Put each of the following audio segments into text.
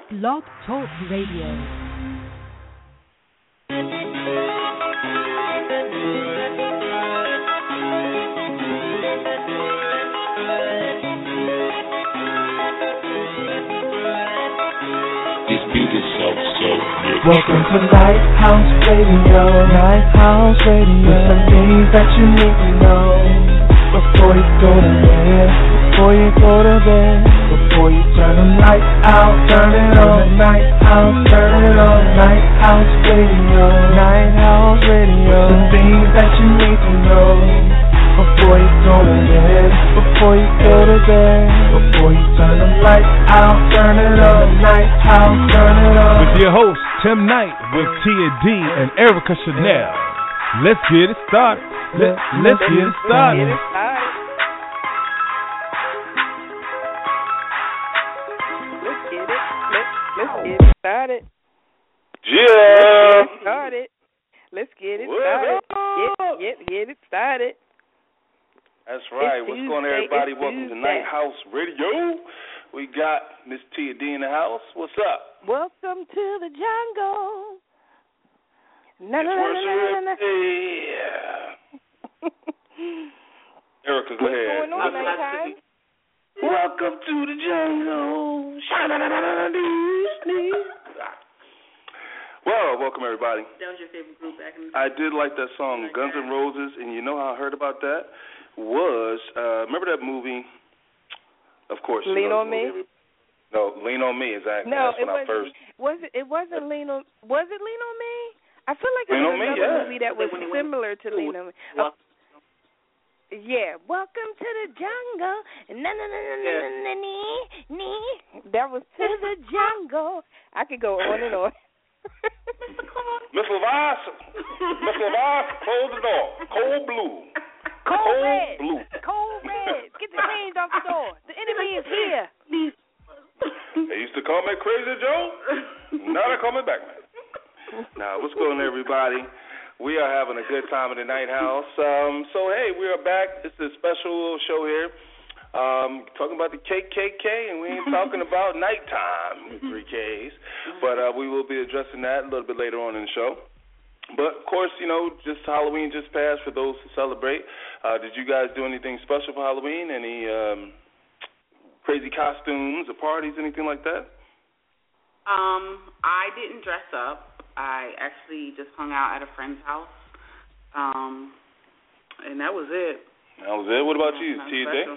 Blog Talk Radio. Welcome to Lighthouse Radio, Lighthouse Radio. With some things that you need to know before you go to bed, before you go to bed, before you turn the light out, turn it on. Lighthouse, turn it on. Lighthouse Radio, Lighthouse Radio. With some things that you need to know before you go to bed, before you go to bed, before you turn the light out, turn it on. Lighthouse, turn it on. With your host Tim Knight with Tia D and Erica Chanel. Let's get it started. Let's get it started. Let's get it started. Yeah. Let's get it started. Get it started. That's right. It's What's Tuesday, going on, everybody? Welcome to Tuesday. Night House Radio. We got Miss Tia D in the house. What's up? Welcome to the jungle. It's worship. Erica, go ahead. What's going on, Nighttime? Welcome to the jungle. Well, welcome everybody. That was your favorite group back in the day? I did like that song, Guns N' Roses, and you know how I heard about that? Was, remember that movie? Of course. Lean on Me? No, Lean on Me, exactly. No, That's when I first. It wasn't Lean on. Was it Lean on Me? I feel like it Lean was on Me, another yeah. movie that was similar to Lean on Me. Oh, yeah, welcome to the jungle. That was To the Jungle. I could go on and on. Miss Levice, close the door. Cold blue. Cold red. Blue. Cold red. Get the change off the door. The enemy is here. They used to call me Crazy Joe. Now they're coming back, man. Now, what's going on, everybody? We are having a good time in the Night House. So, hey, we are back. It's a special little show here. Talking about the KKK, and we ain't talking about nighttime with 3Ks. But we will be addressing that a little bit later on in the show. But, of course, you know, just Halloween just passed for those who celebrate. Did you guys do anything special for Halloween? Any crazy costumes or parties, anything like that? I didn't dress up. I actually just hung out at a friend's house. And that was it. That was it? What about you, TJ?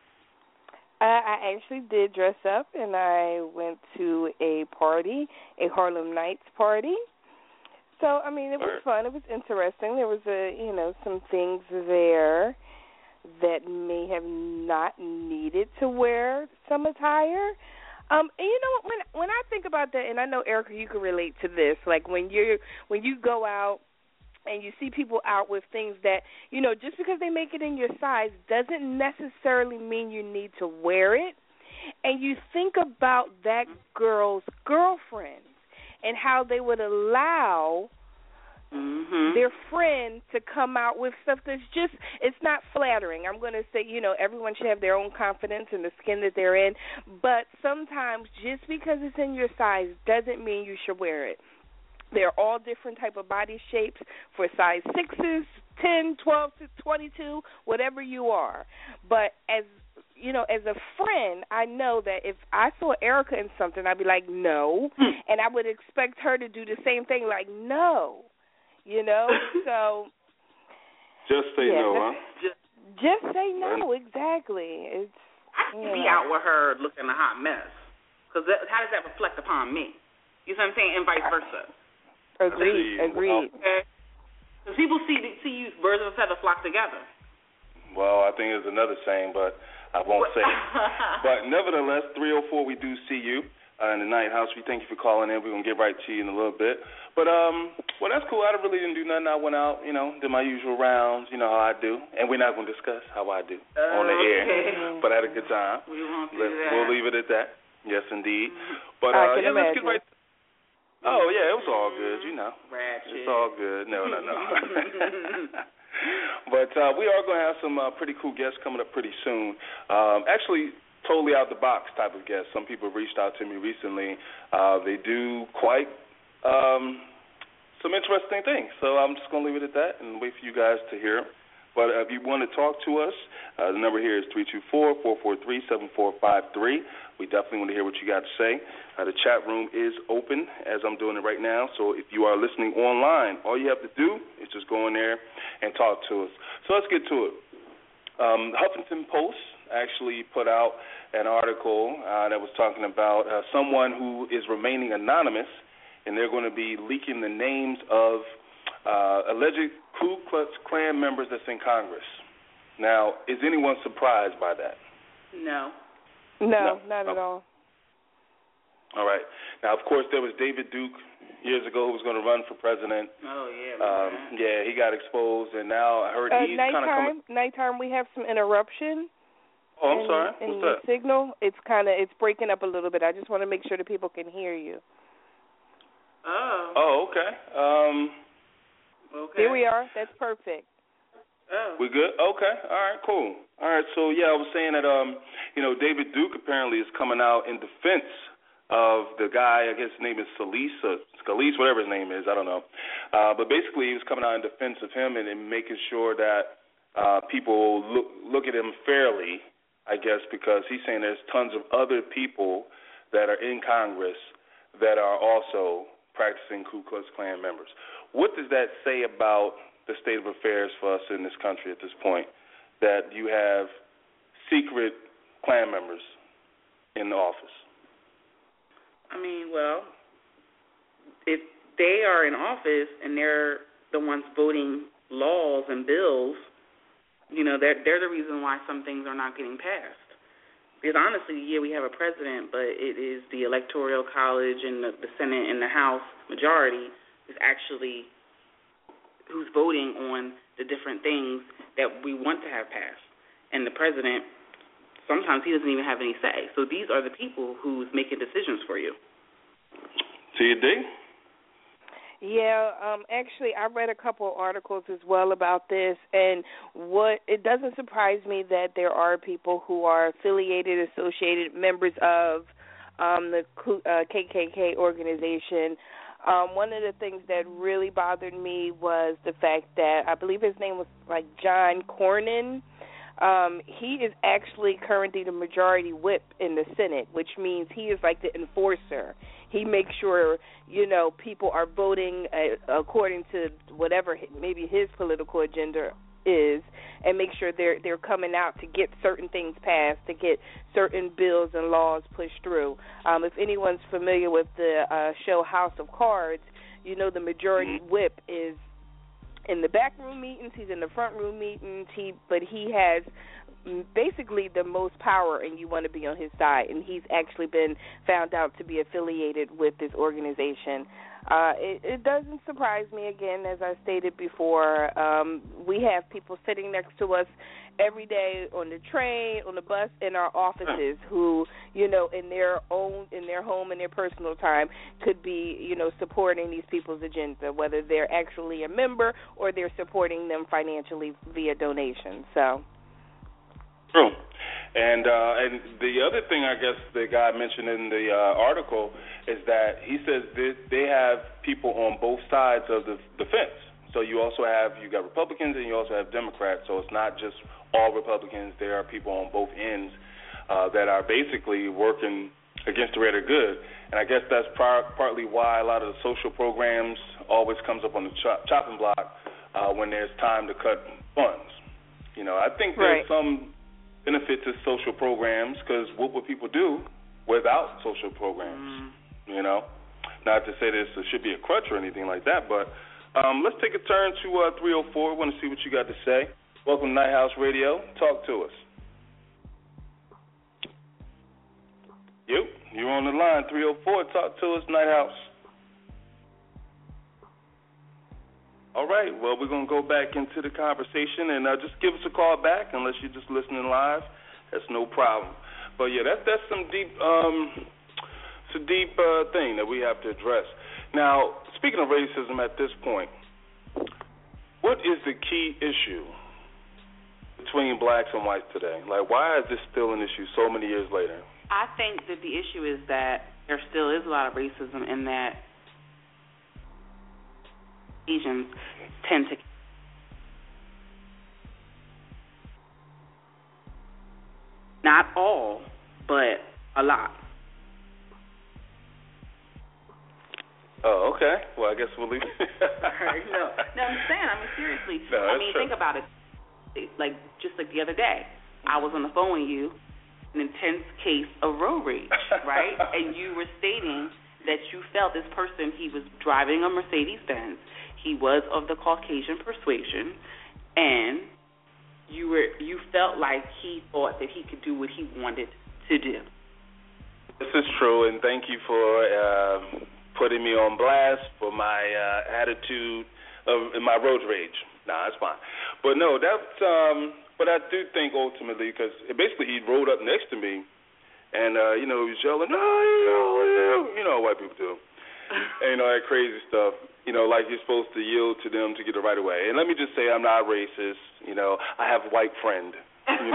I actually did dress up, and I went to a party, a Harlem Nights party. So, I mean, it was fun. It was interesting. There was some things there that may have not needed to wear some attire. And you know, when I think about that, and I know, Erica, you can relate to this, like when you go out and you see people out with things that, you know, just because they make it in your size doesn't necessarily mean you need to wear it. And you think about that girl's girlfriend and how they would allow their friend to come out with stuff that's just, it's not flattering. I'm going to say, you know, everyone should have their own confidence in the skin that they're in, but sometimes just because it's in your size doesn't mean you should wear it. They're all different type of body shapes for size 6s, 10, 12, 22, whatever you are. But as you know, as a friend, I know that if I saw Erica in something, I'd be like, no, and I would expect her to do the same thing, like, no. You know, so just say no, huh? Just say no, exactly. It's, I could be out with her looking a hot mess, because how does that reflect upon me? You know what I'm saying, and vice versa. Agreed. Because people see you, birds of a feather flock together. Well, I think there's another saying, but I won't say it. But nevertheless, 304, we do see you in the Night House. We thank you for calling in. We're going to get right to you in a little bit. But, well, that's cool. I really didn't do nothing. I went out, you know, did my usual rounds, you know how I do. And we're not going to discuss how I do on the air. But I had a good time. We won't do that. We'll leave it at that. Yes, indeed. But, I can let's get imagine. right to Oh, yeah, it was all good, you know. Ratchet. It's all good. No. But we are going to have some pretty cool guests coming up pretty soon. Actually, totally out the box type of guest. Some people have reached out to me recently. They do quite some interesting things. So I'm just going to leave it at that and wait for you guys to hear them. But if you want to talk to us, the number here is 324-443-7453. We definitely want to hear what you got to say. The chat room is open as I'm doing it right now. So if you are listening online, all you have to do is just go in there and talk to us. So let's get to it. Huffington Post actually put out an article that was talking about someone who is remaining anonymous, and they're going to be leaking the names of alleged Ku Klux Klan members that's in Congress. Now, is anyone surprised by that? No. No, not at all. All right. Now, of course, there was David Duke years ago who was going to run for president. Oh, yeah. Yeah, he got exposed, and now I heard he's kind of coming. Nighttime, we have some interruption. Oh, I'm sorry. What's that? The signal, it's breaking up a little bit. I just want to make sure that people can hear you. Oh, okay. Okay. Here we are. That's perfect. Oh. We good? Okay. All right, cool. All right, so, yeah, I was saying that, David Duke apparently is coming out in defense of the guy, I guess his name is Scalise, whatever his name is, I don't know. But basically he was coming out in defense of him and making sure that people look at him fairly, I guess, because he's saying there's tons of other people that are in Congress that are also practicing Ku Klux Klan members. What does that say about the state of affairs for us in this country at this point, that you have secret Klan members in the office? I mean, well, if they are in office and they're the ones voting laws and bills, they're the reason why some things are not getting passed. Because honestly, yeah, we have a president, but it is the Electoral College and the Senate and the House majority who's voting on the different things that we want to have passed. And the president, sometimes he doesn't even have any say. So these are the people who's making decisions for you. T.D.? Yeah, actually, I read a couple of articles as well about this, and it doesn't surprise me that there are people who are affiliated, associated members of the KKK organization. One of the things that really bothered me was the fact that I believe his name was John Cornyn. He is actually currently the majority whip in the Senate, which means he is like the enforcer. He makes sure, people are voting according to whatever maybe his political agenda is, and make sure they're coming out to get certain things passed, to get certain bills and laws pushed through. If anyone's familiar with the show House of Cards, the majority whip is in the back room meetings, he's in the front room meetings, but he has basically the most power, and you want to be on his side, and he's actually been found out to be affiliated with this organization. It doesn't surprise me, again, as I stated before. We have people sitting next to us every day on the train, on the bus, in our offices who, in their home, in their personal time, could be, supporting these people's agenda, whether they're actually a member or they're supporting them financially via donations. So. True. And the other thing I guess the guy mentioned in the article is that he says they have people on both sides of the fence. So you got Republicans and you also have Democrats. So it's not just all Republicans. There are people on both ends that are basically working against the greater good. And I guess that's partly why a lot of the social programs always comes up on the chopping block when there's time to cut funds. I think there's some benefit to social programs, because what would people do without social programs? Not to say this should be a crutch or anything like that, but let's take a turn to 304. I want to see what you got to say. Welcome to Night House Radio. Talk to us. You're on the line, 304. Talk to us, Night House. All right, well, we're going to go back into the conversation, and just give us a call back unless you're just listening live. That's no problem. But, yeah, that's some deep thing that we have to address. Now, speaking of racism at this point, what is the key issue between blacks and whites today? Like, why is this still an issue so many years later? I think that the issue is that there still is a lot of racism in that Asians tend to not all, but a lot. Oh, okay. Well, I guess we'll leave it. No, I'm saying, seriously. No, think about it. Like, just like the other day, I was on the phone with you, an intense case of road rage, right? And you were stating that you felt this person, he was driving a Mercedes-Benz, he was of the Caucasian persuasion, and you felt like he thought that he could do what he wanted to do. This is true, and thank you for putting me on blast for my attitude in my road rage. Nah, that's fine. But no, that's but I do think ultimately, because basically he rode up next to me, and he was yelling, "No, you know what white people do," and that crazy stuff. Like you're supposed to yield to them to get the right of way. And let me just say, I'm not racist. I have a white friend. And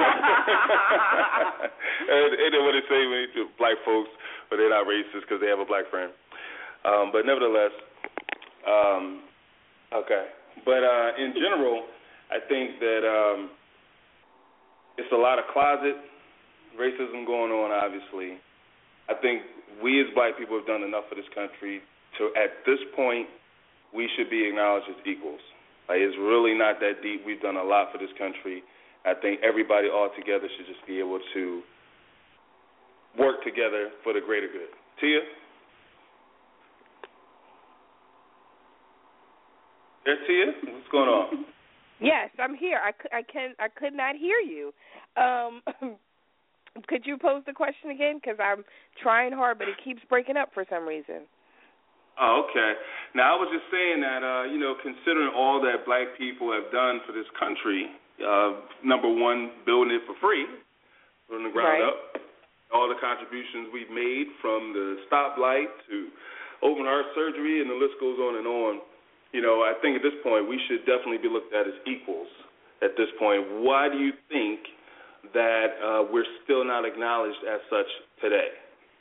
what they say when black folks, but they're not racist because they have a black friend. But nevertheless, okay. But in general, I think that it's a lot of closet racism going on, obviously. I think we as black people have done enough for this country to, at this point, we should be acknowledged as equals. Like, it's really not that deep. We've done a lot for this country. I think everybody all together should just be able to work together for the greater good. Tia? Yes, Tia? What's going on? Yes, I'm here. I could not hear you. Could you pose the question again? Because I'm trying hard, but it keeps breaking up for some reason. Oh, okay. Now, I was just saying that, considering all that black people have done for this country, number one, building it for free from the ground up, all the contributions we've made from the stoplight to open heart surgery, and the list goes on and on. I think at this point we should definitely be looked at as equals at this point. Why do you think that we're still not acknowledged as such today?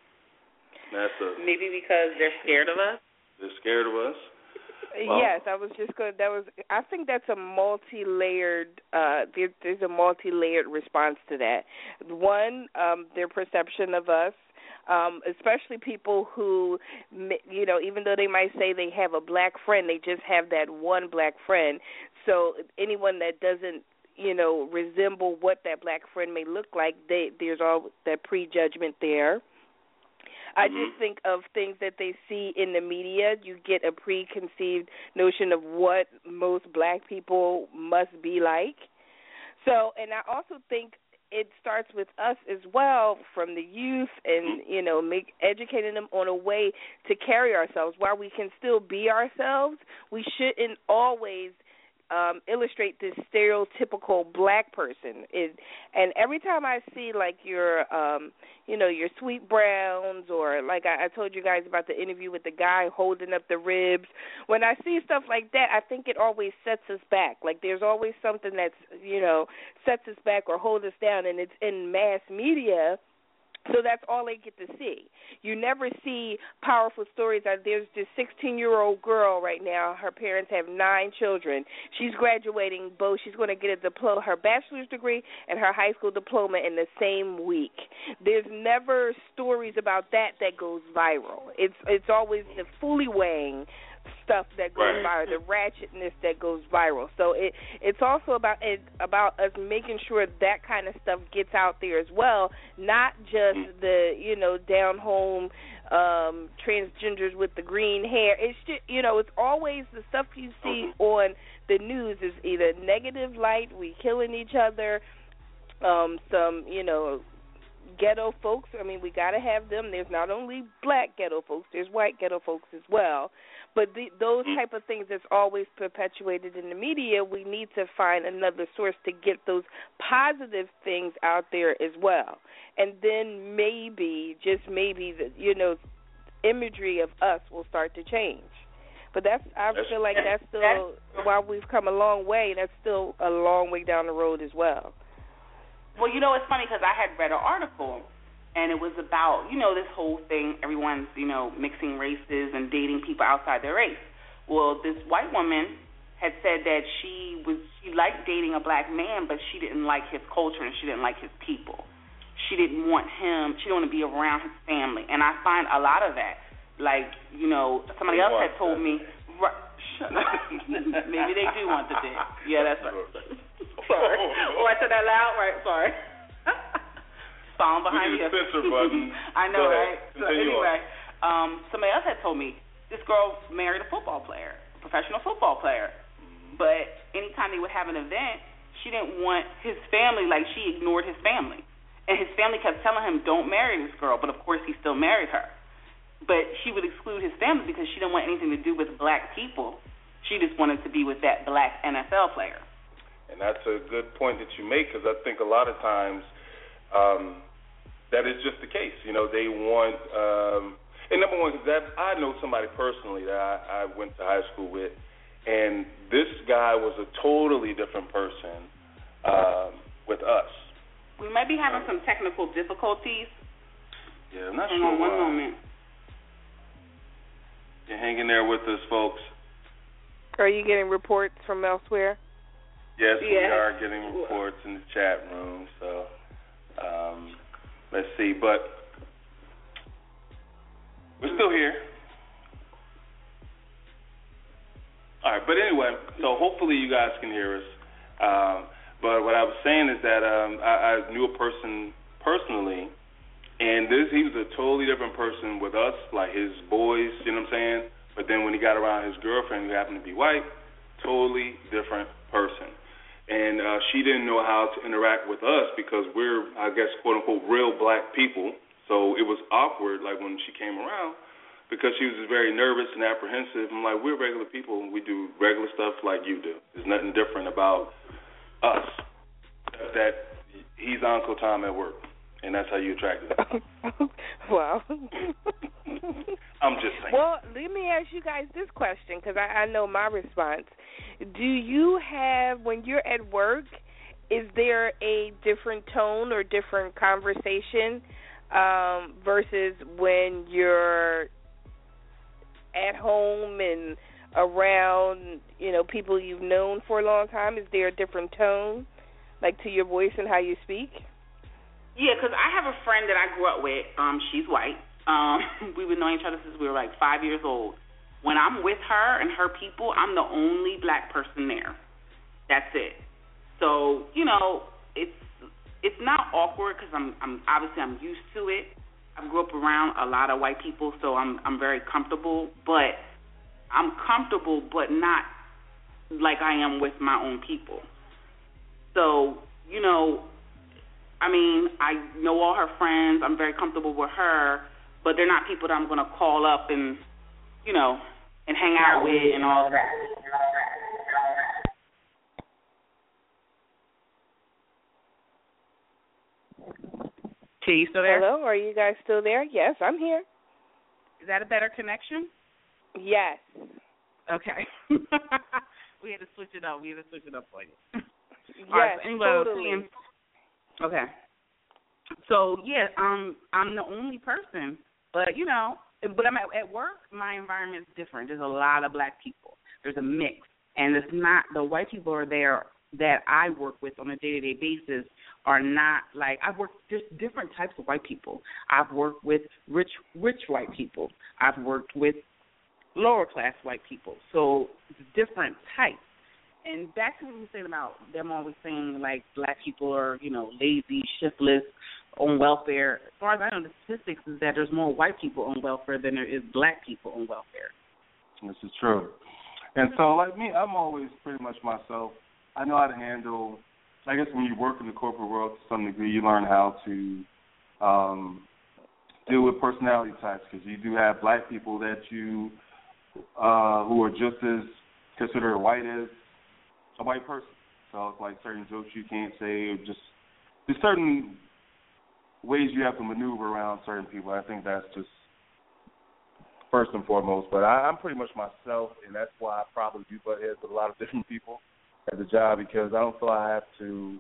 Maybe because they're scared of us? They're scared of us? Well, yes, I was just going. I think that's a multi-layered. There's a multi-layered response to that. One, their perception of us, especially people who, even though they might say they have a black friend, they just have that one black friend. So anyone that doesn't, resemble what that black friend may look like, there's all that prejudgment there. I just think of things that they see in the media. You get a preconceived notion of what most black people must be like. So, and I also think it starts with us as well, from the youth, and, educating them on a way to carry ourselves. While we can still be ourselves, we shouldn't always illustrate this stereotypical black person. And every time I see, like, your Sweet Browns, or like I told you guys about the interview with the guy holding up the ribs, when I see stuff like that, I think it always sets us back. Like, there's always something that's, sets us back or holds us down, and it's in mass media. So that's all they get to see. You never see powerful stories. There's this 16-year-old girl right now. Her parents have 9 children. She's graduating both. She's going to get her bachelor's degree and her high school diploma in the same week. There's never stories about that goes viral. It's always the fully-weighing stuff that goes viral, the ratchetness that goes viral. So it's also about us making sure that kind of stuff gets out there as well, not just the down home transgenders with the green hair. It's just it's always the stuff you see on the news is either negative light, we killing each other, some ghetto folks. I mean, we got to have them. There's not only black ghetto folks, there's white ghetto folks as well. But those type of things that's always perpetuated in the media, we need to find another source to get those positive things out there as well. And then maybe, just maybe, the imagery of us will start to change. But I feel like that's still, while we've come a long way, that's still a long way down the road as well. Well, it's funny because I had read an article, and it was about, this whole thing, everyone's, mixing races and dating people outside their race. Well, this white woman had said that she liked dating a black man, but she didn't like his culture and she didn't like his people. She didn't want to be around his family. And I find a lot of that. Like, somebody else had told me, shut up. Maybe they do want the dick. Yeah, that's right. Sorry. Oh, I said that loud? Right, sorry. Song behind you. Censor button. I know, right? So anyway, somebody else had told me this girl married a professional football player. But anytime they would have an event, she didn't want his family, like she ignored his family. And his family kept telling him, don't marry this girl. But, of course, he still married her. But she would exclude his family because she didn't want anything to do with black people. She just wanted to be with that black NFL player. And that's a good point that you make, because I think a lot of times that is just the case. They want and number one, because I know somebody personally that I went to high school with, and this guy was a totally different person with us. We might be having some technical difficulties. Yeah, I'm not Hang sure on one why. moment. You're hanging there with us, folks. Are you getting reports from elsewhere? Yes, we are getting reports in the chat room. So let's see. But we're still here. All right. But anyway, so hopefully you guys can hear us. But what I was saying is that I knew a person personally, and he was a totally different person with us, like his boys, you know what I'm saying? But then when he got around his girlfriend, who happened to be white, totally different person. And she didn't know how to interact with us because we're, I guess, quote-unquote, real black people. So it was awkward, like, when she came around, because she was just very nervous and apprehensive. I'm like, we're regular people, and we do regular stuff like you do. There's nothing different about us, that he's Uncle Tom at work, and that's how you attracted him. Wow. I'm just saying. Well, let me ask you guys this question, because I know my response. Do you have, when you're at work, is there a different tone or different conversation versus when you're at home and around, people you've known for a long time? Is there a different tone, like to your voice and how you speak? Yeah, because I have a friend that I grew up with. She's white. We've been knowing each other since we were like 5 years old. When I'm with her and her people, I'm the only black person there. That's it. So, it's not awkward because I'm obviously I'm used to it. I grew up around a lot of white people, so I'm very comfortable. But I'm comfortable, but not like I am with my own people. So, I know all her friends. I'm very comfortable with her, but they're not people that I'm going to call up and, and hang out with and all of that. T, you still there? Hello, are you guys still there? Yes, I'm here. Is that a better connection? Yes. Okay. We had to switch it up. For you. Yes, right, so anyway, totally. Okay. So, yes, I'm the only person, but, but I'm at work, my environment is different. There's a lot of black people. There's a mix, and it's not the white people are there that I work with on a day-to-day basis are not like I've worked just different types of white people. I've worked with rich white people. I've worked with lower-class white people. So it's different types. And back to what we were saying about them always saying, like, black people are, lazy, shiftless, on welfare. As far as I know, the statistics is that there's more white people on welfare than there is black people on welfare. This is true. And so, like me, I'm always pretty much myself. I know how to handle, I guess when you work in the corporate world to some degree, you learn how to deal with personality types, because you do have black people that you, who are just as considered white as a white person. So it's like certain jokes you can't say, or just there's certain ways you have to maneuver around certain people. I think that's just first and foremost. But I'm pretty much myself, and that's why I probably do butt heads with a lot of different people at the job, because I don't feel I have to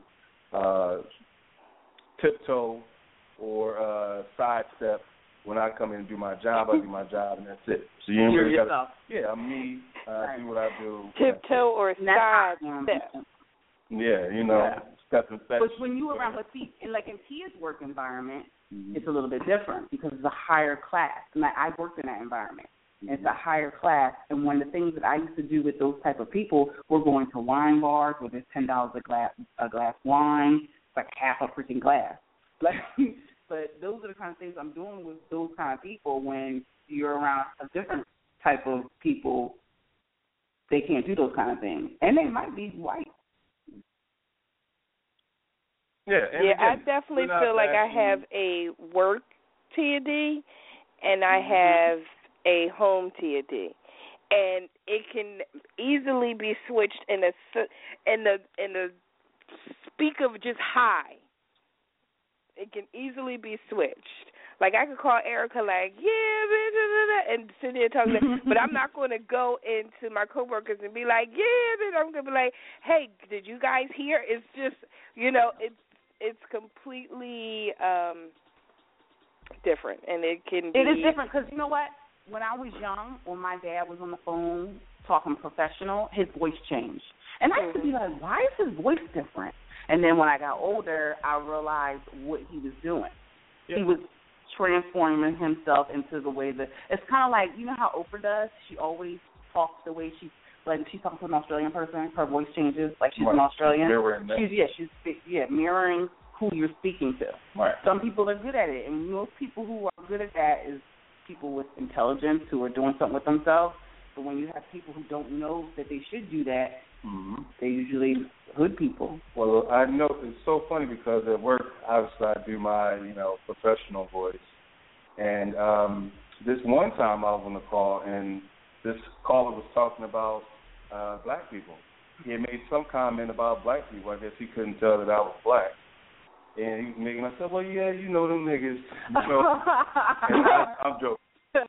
tiptoe or sidestep. When I come in and do my job, I do my job, and that's it. So you ain't really got to. Yeah, I'm me. I do what I do. Tiptoe or sidestep. Yeah, you know, step and fetch. But when you around, but see, like in Tia's work environment, it's a little bit different because it's a higher class. And I worked in that environment. It's a higher class, and one of the things that I used to do with those type of people, we're going to wine bars where there's $10 a glass wine. It's like half a freaking glass. But those are the kind of things I'm doing with those kind of people. When you're around a different type of people, they can't do those kind of things. And they might be white. Yeah, again, I definitely feel like I have a work TD and I have a home TD. And it can easily be switched in the speak of just hi. It can easily be switched. Like, I could call Erica like, yeah, and sit there talking, but I'm not going to go into my coworkers and be like, yeah, and I'm going to be like, hey, did you guys hear? It's just, you know, it's completely different, and it can be. It is different because, you know what? When I was young, when my dad was on the phone talking professional, his voice changed. And I used to be like, why is his voice different? And then when I got older, I realized what he was doing. Yeah. He was transforming himself into the way that it's kind of like, you know how Oprah does? She always talks the way she's talking to an Australian person. Her voice changes like she's an Australian. She's mirroring who you're speaking to. Right. Some people are good at it, and most people who are good at that is people with intelligence who are doing something with themselves. But when you have people who don't know that they should do that, they're usually hood people. Well, I know it's so funny because at work, obviously, I do my, professional voice. And this one time I was on the call, and this caller was talking about black people. He had made some comment about black people. I guess he couldn't tell that I was black. And he was making, I said, well, yeah, you know them niggas. You know. I'm joking.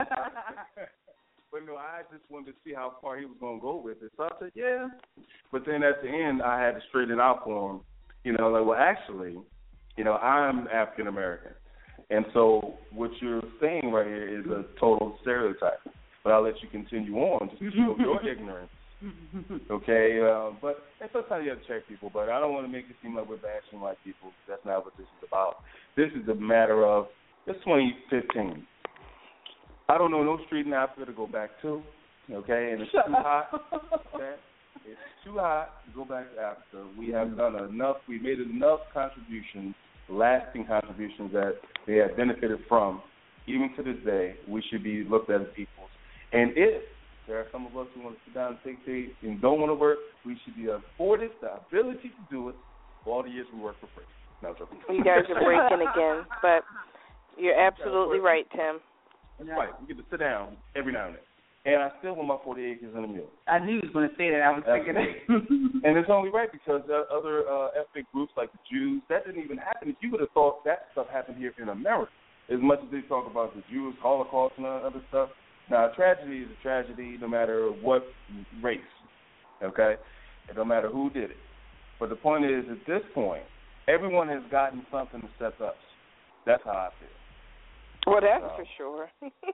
But no, I just wanted to see how far he was going to go with it. So I said, yeah. But then at the end, I had to straighten it out for him. Well, actually, I'm African American. And so what you're saying right here is a total stereotype. But I'll let you continue on to show your ignorance. Okay? But sometimes you have to check people. But I don't want to make it seem like we're bashing white people. That's not what this is about. This is a matter of, it's 2015. I don't know no street in Africa to go back to, okay? And it's too hot, okay? It's too hot to go back to Africa. We have done enough. We've made enough contributions, lasting contributions that they have benefited from. Even to this day, we should be looked at as equals. And if there are some of us who want to sit down and take days and don't want to work, we should be afforded the ability to do it for all the years we work for free. No, joking. You guys are breaking again, but you're absolutely right, Tim. That's right. We get to sit down every now and then. And I still want my 40 acres and a mule. I knew you was going to say that. I was thinking that. And it's only right because other ethnic groups like the Jews, that didn't even happen. If you would have thought that stuff happened here in America, as much as they talk about the Jews, Holocaust, and other stuff. Now, a tragedy is a tragedy no matter what race, okay? It don't matter who did it. But the point is, at this point, everyone has gotten something to set us. That's how I feel. Well, that's for sure.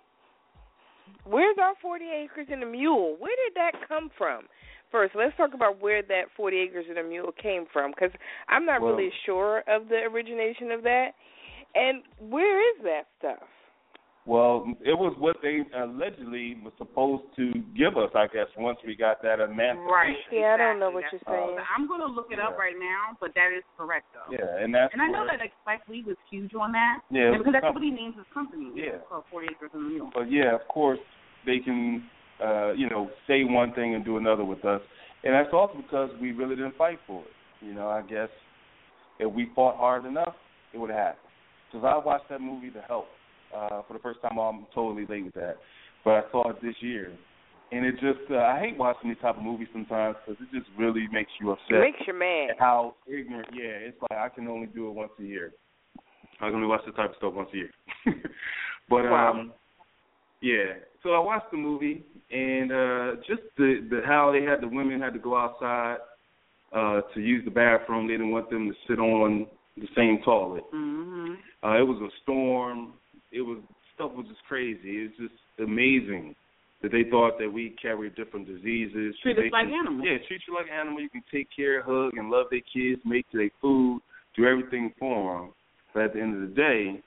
Where's our 40 acres and a mule? Where did that come from? First, let's talk about where that 40 acres and a mule came from, because I'm not really sure of the origination of that. And where is that stuff? Well, it was what they allegedly were supposed to give us, I guess, once we got that emancipation. Right. Yeah, I don't know what you're saying. I'm going to look it up right now, but that is correct, though. Yeah, and I know that Spike Lee was huge on that. Yeah. Because that's what he names his company. Yeah. It's called 40 Acres and a Mule. But, yeah, of course, they can, say one thing and do another with us. And that's also because we really didn't fight for it. I guess if we fought hard enough, it would have happened. Because I watched that movie, The Help. For the first time, I'm totally late with that. But I saw it this year. And it just, I hate watching these type of movies sometimes because it just really makes you upset. It makes you mad. How ignorant, it's like I can only do it once a year. I can only watch this type of stuff once a year. But, Yeah. So I watched the movie, and just the how they had the women had to go outside to use the bathroom. They didn't want them to sit on the same toilet. Mhm. It was a storm. Stuff was just crazy. It's just amazing that they thought that we carry different diseases. Treat us like animals. Yeah, treat you like an animal. You can take care, hug, and love their kids, make their food, do everything for them. But at the end of the day,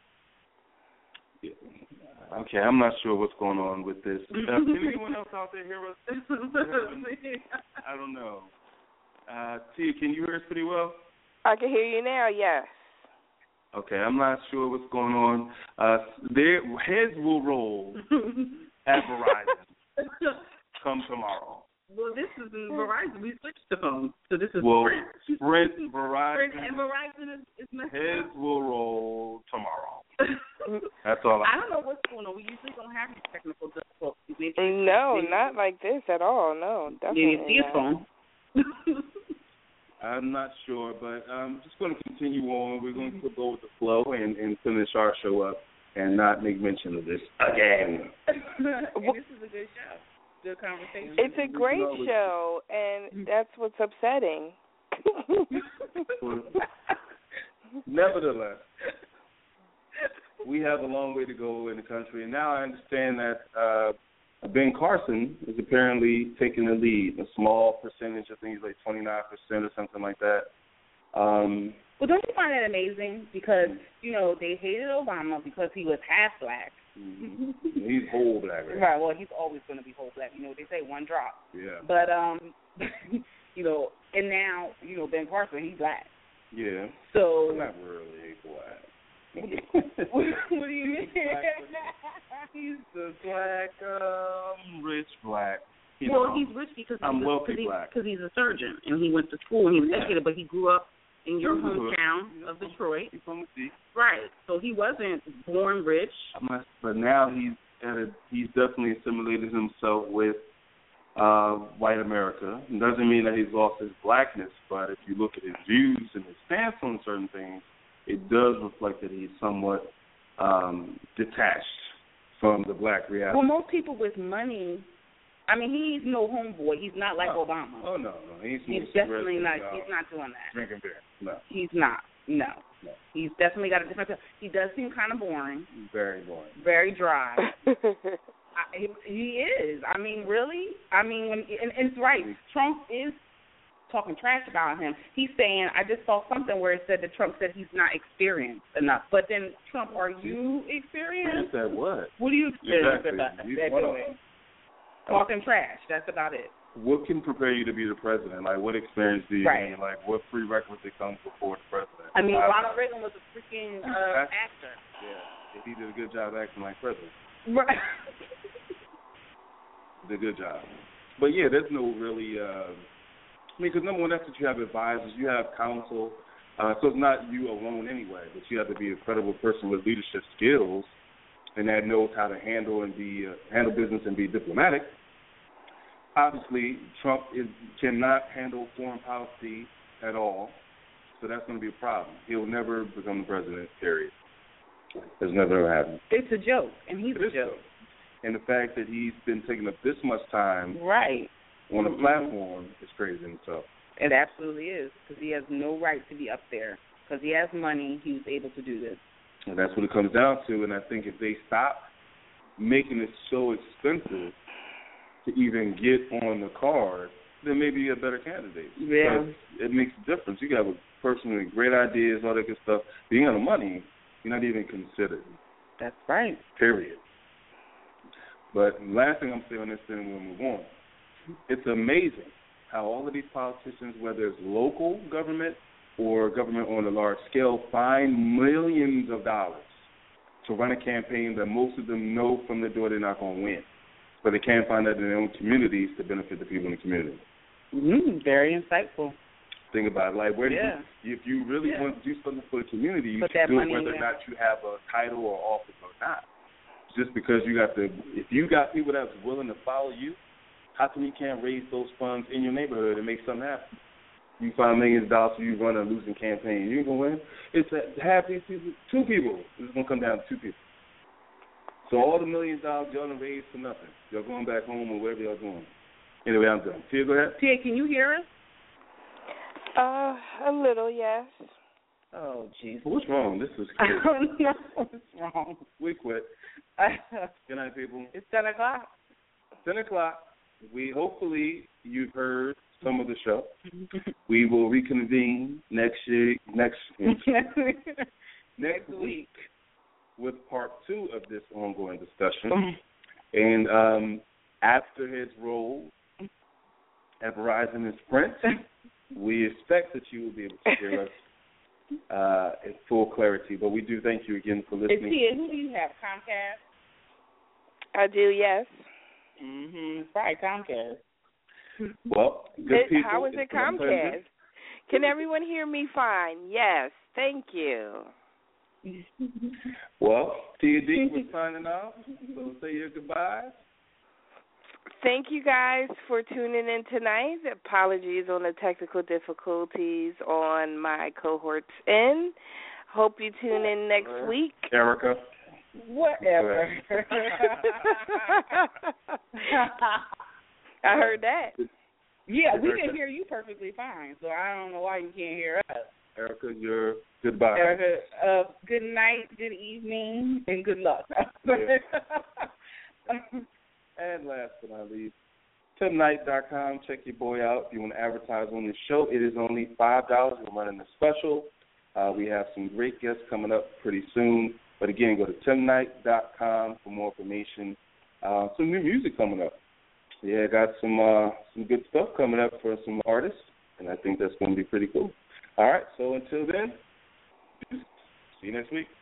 okay, I'm not sure what's going on with this. Can anyone else out there hear us? I don't know. Tia, can you hear us pretty well? I can hear you now, yes. Okay, I'm not sure what's going on. Their heads will roll at Verizon come tomorrow. Well, this is Verizon. We switched the phone, so this is Sprint, Verizon. And Verizon is messed heads up. will roll tomorrow. That's all. I don't know what's going on. We usually don't have these technical difficulties. No, not like this at all. No, definitely. You see a phone. I'm not sure, but I'm just going to continue on. We're going to go with the flow and finish our show up and not make mention of this again. And this is a good show. Good conversation. It's a great show, and that's what's upsetting. Nevertheless, we have a long way to go in the country, and now I understand that Ben Carson is apparently taking the lead, a small percentage, I think he's like 29% or something like that. Well, don't you find that amazing? Because, they hated Obama because he was half black. Mm-hmm. He's whole black, right? Right, well, he's always going to be whole black. They say one drop. Yeah. But, and now, Ben Carson, he's black. Yeah. So. Not really black. What do you mean? He's the black, rich black. He's rich because he's a surgeon and he went to school and he was educated, but he grew up in your hometown of Detroit. He's from the city. Right. So he wasn't born rich. But now he's definitely assimilated himself with white America. It doesn't mean that he's lost his blackness, but if you look at his views and his stance on certain things, it does reflect that he's somewhat detached from the black reality. Well, most people with money, he's no homeboy. He's not like Obama. Oh, no. He's definitely not. He's not doing that. Drinking beer. No. He's not. No. He's definitely got a different. He does seem kind of boring. Very boring. Very dry. He is. Really. And it's right. Trump is talking trash about him. He's saying, I just saw something where it said that Trump said he's not experienced enough. But then, Trump, are you experienced? That what? What are you experienced about that? Doing? Talking trash. That's about it. What can prepare you to be the president? Like, what experience do you need? Like, what prerequisite comes before the president? Ronald Reagan was a freaking actor. Yeah, he did a good job acting like president. Right. Did a good job. But, yeah, there's no really... because number one, that's what you have advisors, you have counsel, so it's not you alone anyway, but you have to be a credible person with leadership skills and that knows how to handle business and be diplomatic. Obviously, Trump cannot handle foreign policy at all, so that's going to be a problem. He'll never become the president, period. It's never happened. It's a joke, and he's a joke. And the fact that he's been taking up this much time on a platform is crazy in itself. It absolutely is, because he has no right to be up there. Because he has money, he was able to do this. And that's what it comes down to, and I think if they stop making it so expensive to even get on the card, then maybe you're a better candidate. Yeah. It makes a difference. You have a person with great ideas, all that good stuff. But you got the money, you're not even considered. That's right. Period. But last thing I'm saying on this thing, we'll move on. It's amazing how all of these politicians, whether it's local government or government on a large scale, find millions of dollars to run a campaign that most of them know from the door they're not going to win. But they can't find that in their own communities to benefit the people in the community. Very insightful. Think about it. Like, if you really want to do something for the community, you should do it whether or not you have a title or office or not. Just because if you got people that's willing to follow you, how come you can't raise those funds in your neighborhood and make something happen? You find millions of dollars so you run a losing campaign. You ain't going to win. It's half these people, two people. It's going to come down to two people. So all the $1 million y'all done raised for nothing. Y'all going back home or wherever y'all going. Anyway, I'm done. Tia, go ahead. Tia, can you hear us? A little, yes. Oh, jeez. What's wrong? This is crazy. I don't know what's wrong. We quit. Good night, people. It's 10 o'clock. 10 o'clock. Hopefully you've heard some of the show. We will reconvene next week with part 2 of this ongoing discussion. And after his role at Verizon and Sprint, we expect that you will be able to hear us in full clarity. But we do thank you again for listening. Tia, who do you have, Comcast? I do, yes. It's probably Comcast. Well, good people. How is it Comcast? Can everyone hear me fine? Yes, thank you. Well, Tia D was signing off, so say your goodbyes. Thank you guys for tuning in tonight. Apologies on the technical difficulties on my cohort's end. Hope you tune in next week. Erica. Whatever. I heard that. Yeah, we can hear you perfectly fine, so I don't know why you can't hear us. Erica, your goodbye. Erica, good night, good evening, and good luck. And last but not least, TimKnight.com. Check your boy out if you want to advertise on the show. It is only $5. We're running a special. We have some great guests coming up pretty soon. But again, go to TimKnight.com for more information. Some new music coming up. Yeah, got some good stuff coming up for some artists, and I think that's going to be pretty cool. All right, so until then, see you next week.